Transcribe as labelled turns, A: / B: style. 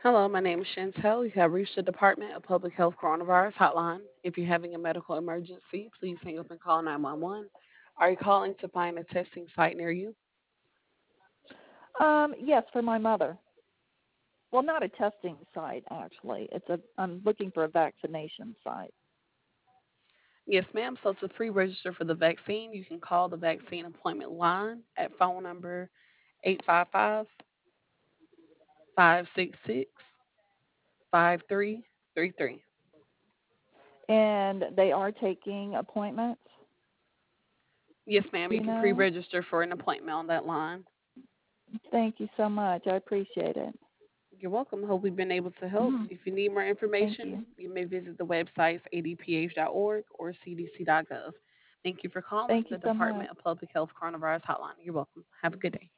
A: Hello, my name is Chantel. You have reached the Department of Public Health Coronavirus Hotline. If you're having a medical emergency, please hang up and call 911. Are you calling to find a testing site near you?
B: Yes, for my mother. Well, not a testing site actually. I'm looking for a vaccination site.
A: Yes, ma'am. So to pre-register for the vaccine, you can call the vaccine appointment line at phone number 855-566-5333.
B: And they are taking appointments,
A: Yes, ma'am. You
B: you
A: can
B: know?
A: pre-register for an appointment on that line.
B: Thank you so much. I appreciate it.
A: You're welcome. Hope we've been able to help.
B: Mm,
A: If you need more
B: thank
A: information,
B: you.
A: you may visit the websites adph.org or cdc.gov. Thank you for calling
B: Thank you
A: the
B: so much.
A: Department of Public Health Coronavirus Hotline. You're welcome. Have a good day.